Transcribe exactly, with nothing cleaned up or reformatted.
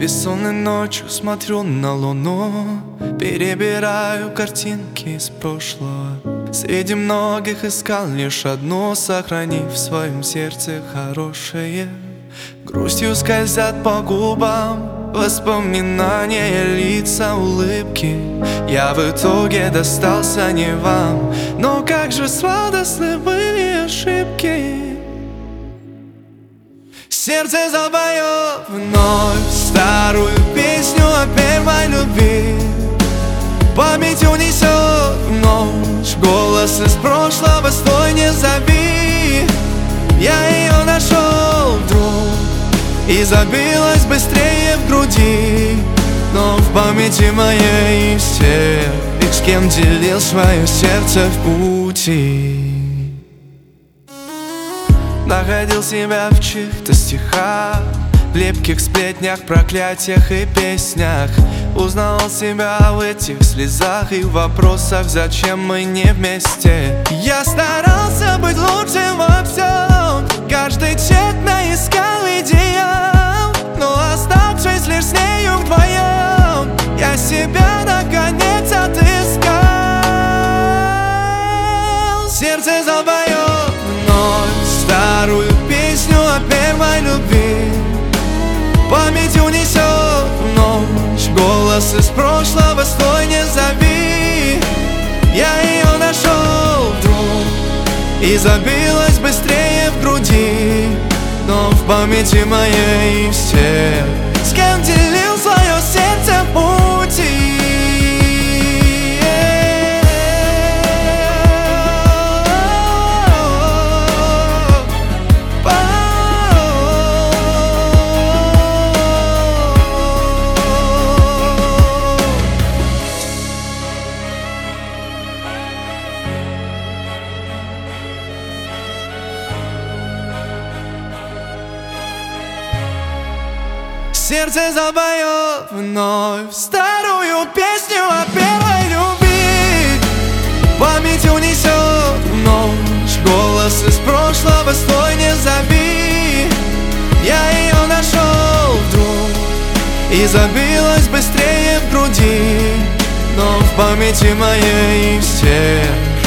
Бессонной ночью смотрю на луну, перебираю картинки из прошлого. Среди многих искал лишь одну, сохранив в своем сердце хорошее. Грустью скользят по губам воспоминания, лица, улыбки. Я в итоге достался не вам, но как же сладостны были ошибки. Сердце запоет вновь старую песню о первой любви. Память унесет в ночь голос из прошлого, стой, не зови. Я ее нашел вдруг, и забилась быстрее в груди. Но в памяти моей все, их с кем делил свое сердце в пути. Находил себя в чьих-то стихах, в лепких сплетнях, проклятиях и песнях. Узнавал себя в этих слезах и в вопросах, зачем мы не вместе. Я старался быть лучшим во всем, каждый тщетно искал идеал, но оставшись лишь с нею вдвоем, я себя наконец отыскал. Сердце запоет вновь старую песню о первой любви. Память унесет в ночь голос из прошлого, стой, не зови. Я ее нашел вдруг, и забилась быстрее в груди. Но в памяти моей все, с кем делил свое сердце в пути. Сердце запоет вновь старую песню о первой любви. Память унесет в ночь голос из прошлого, стой, не зови. Я ее нашел вдруг, и забилась быстрее в груди. Но в памяти моей все,